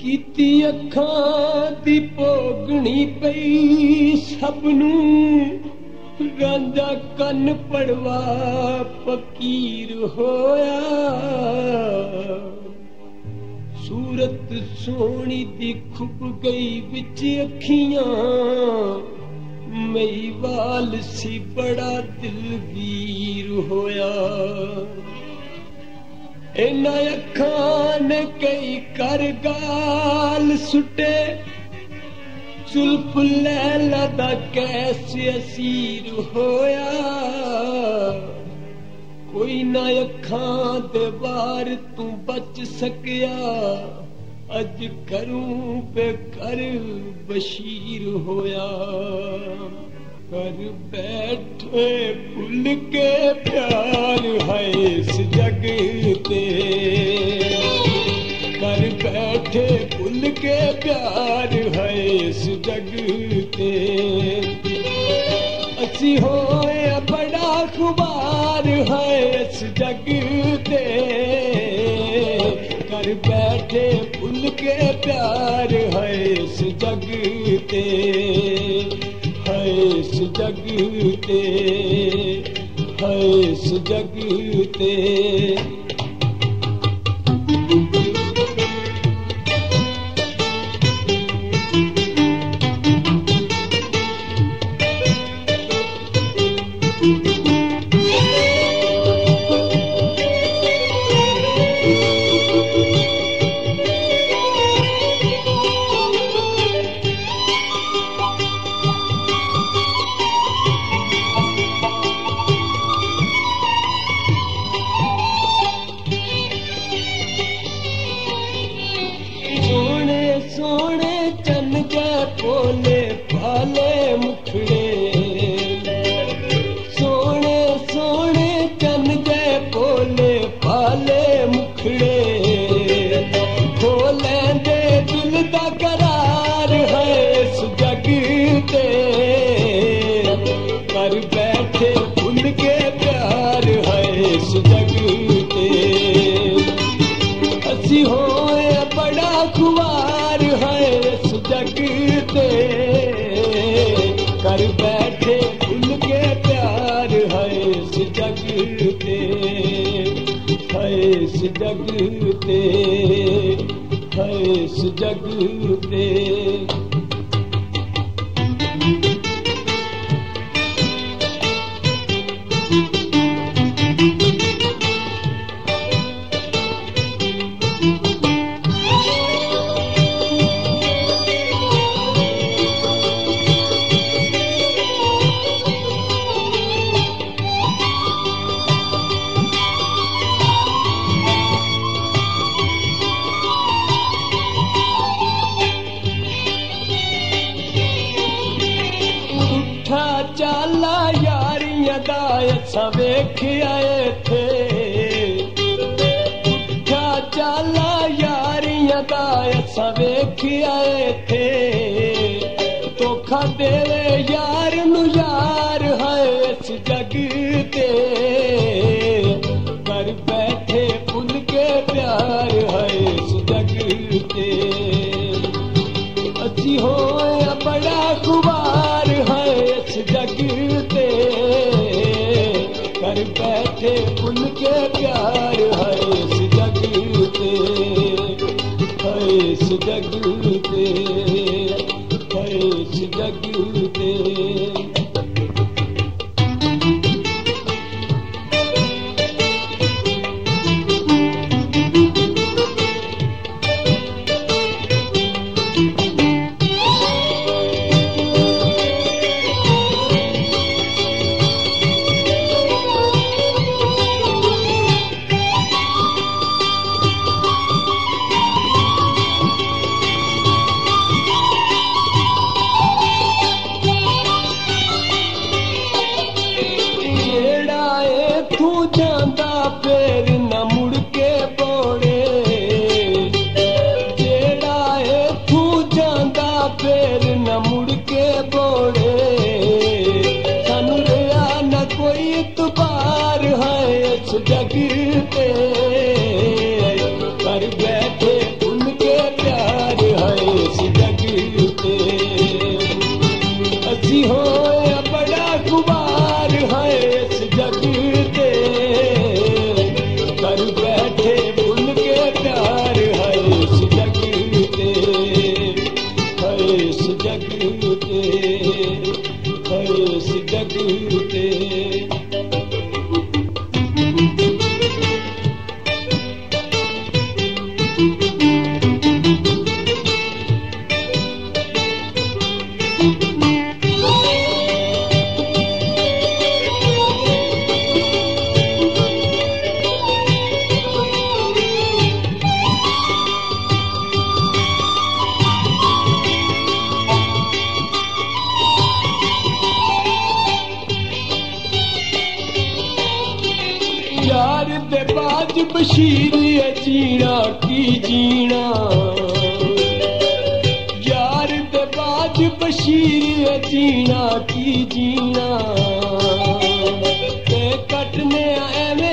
कीती अखां दी भोगणी पई सबनू रांझा कन पड़वा फकीर होया सूरत सोहनी दी खुब गई विच अखियां मईवाल सी बड़ा दिलगीर होया इन्हां अखां ने कई कर गाल सुटे जुल्फ लैला दा कैसे असीर होया कोई ना अखां दे वार तू बच सकिया अज करूं बेकर बशीर होया कर बैठे भुल के प्यार है इस जग ते कर बैठे भुल के प्यार है इस जग ते असी होए बड़ा खुबार है इस जग ते कर बैठे भुल के प्यार है इस जग ते इस जग ते है इस जग ते कर बैठे भुल के प्यार है इस जग ते है इस जग ते है इस जग ते चाला यारियां दा अच्छा वेखिया थे उठा चाला यारियां दा अच्छा वेखिया थे धोखा देवे यार नू यार है इस जग ते कर बैठे भुल के प्यार है इस जग ते अच्छी होया बड़ा खुबार है इस जग ते कर बैठे भुल के प्यार है इस जग ते है इस जग ते है इस जग ते बशीर है जीना की जीना, यार दे बाज बशीर है जीना की जीना, ते कटने एवें